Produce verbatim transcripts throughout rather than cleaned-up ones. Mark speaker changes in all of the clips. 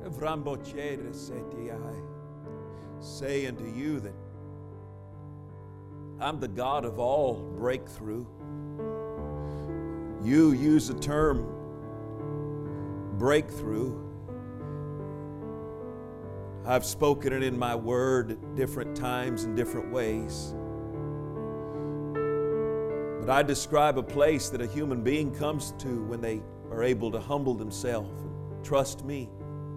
Speaker 1: Say unto you that I'm the God of all breakthrough. You use the term breakthrough. I've spoken it in my word at different times in different ways. But I describe a place that a human being comes to when they are able to humble themselves and trust me.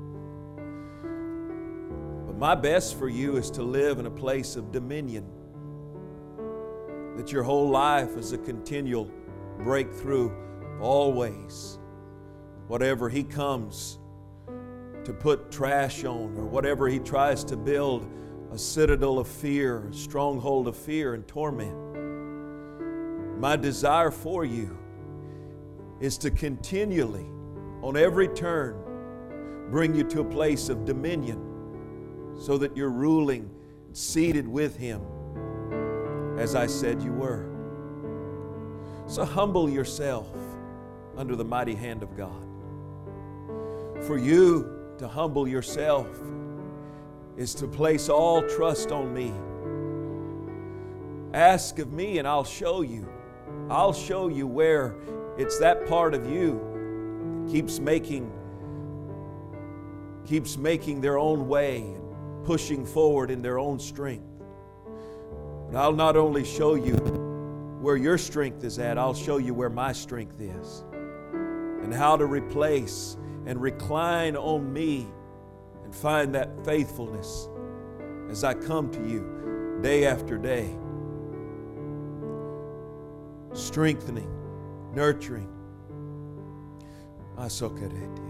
Speaker 1: But my best for you is to live in a place of dominion. That your whole life is a continual breakthrough, always. Whatever he comes to put trash on, or whatever he tries to build a citadel of fear, a stronghold of fear and torment. My desire for you is to continually, on every turn, bring you to a place of dominion so that you're ruling, seated with him as I said you were. So humble yourself under the mighty hand of God. For you to humble yourself is to place all trust on me. Ask of me and I'll show you. I'll show you where it's that part of you that keeps making, keeps making their own way and pushing forward in their own strength. But I'll not only show you where your strength is at, I'll show you where my strength is and how to replace and recline on me and find that faithfulness as I come to you day after day. Strengthening, nurturing.